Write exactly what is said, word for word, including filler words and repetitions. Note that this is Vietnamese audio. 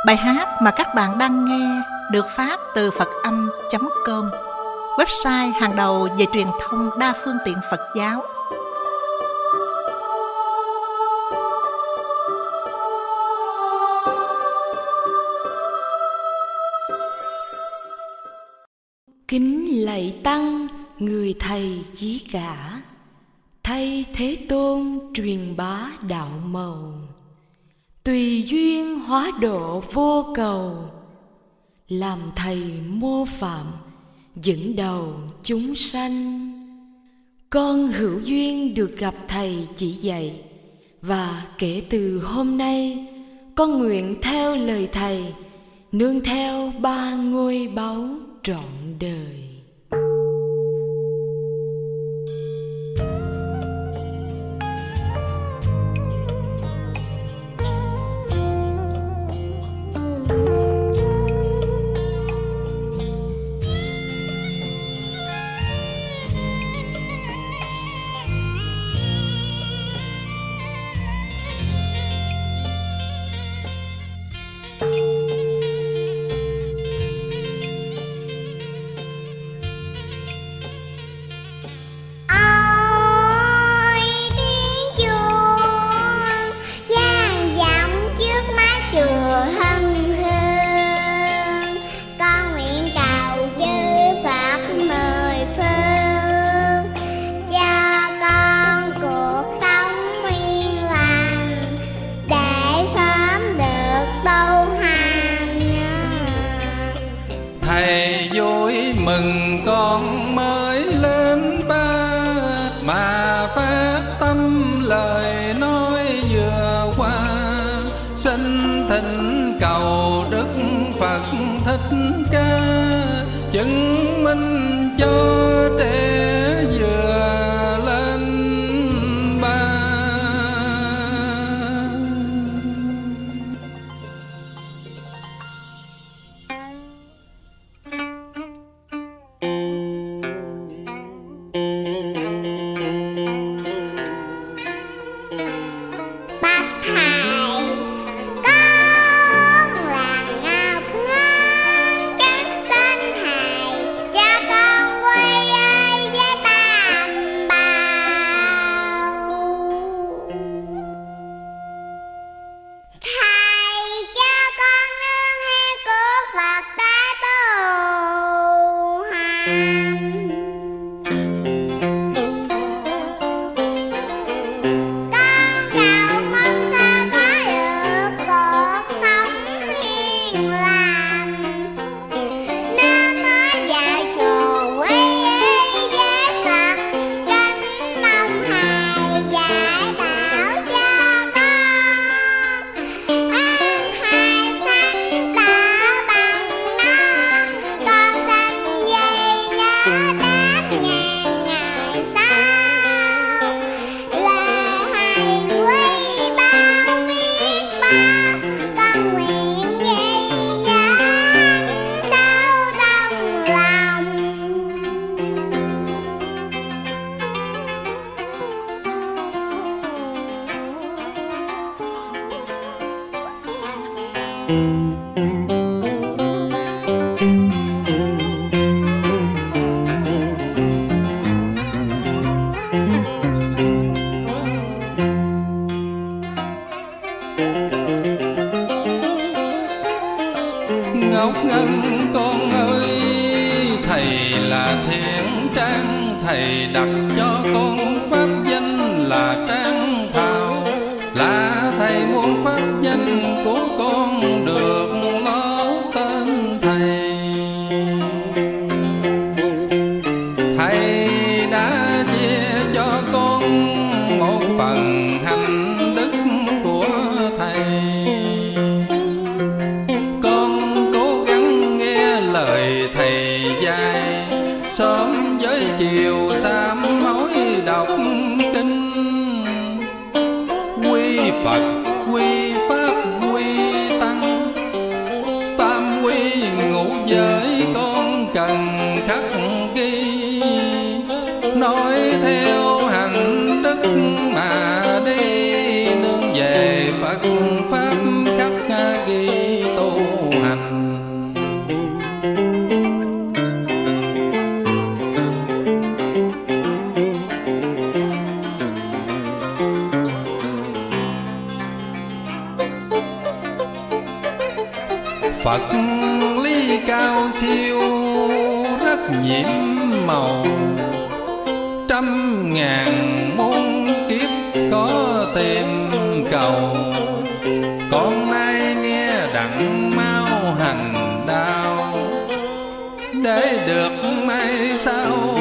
Bài hát mà các bạn đang nghe được phát từ phật âm chấm com, website hàng đầu về truyền thông đa phương tiện Phật giáo. Kính lạy Tăng, người thầy chí cả, thay Thế Tôn truyền bá đạo màu, tùy duyên hóa độ vô cầu, làm thầy mô phạm dẫn đầu chúng sanh. Con hữu duyên được gặp thầy chỉ dạy, và kể từ hôm nay con nguyện theo lời thầy, nương theo ba ngôi báu trọn đời. Thầy vui mừng con mới lên ba, mà phát tâm lời nói vừa qua, xin thỉnh cầu Đức Phật Thích Ca chứng minh cho trẻ vừa lên ba. Ngọc Ngân con ơi, thầy là thiện trang, thầy đặt cho con pháp danh là Trang Thảo, là thầy muốn pháp danh của con được nó tên thầy. Thầy đã chia cho con một phần hành đức của thầy. Lời thầy dạy, sớm với chiều sám hối đọc kinh, quy Phật quy Pháp quy Tăng, tam quy ngũ giới con cần khắc ghi, nói theo hành đức mà đi, nương về Phật Pháp khắc ghi tu. Phật lý cao siêu rất nhiệm màu, trăm ngàn muôn kiếp có tìm cầu. Con nay nghe đặng mau hành đạo, để được mai sau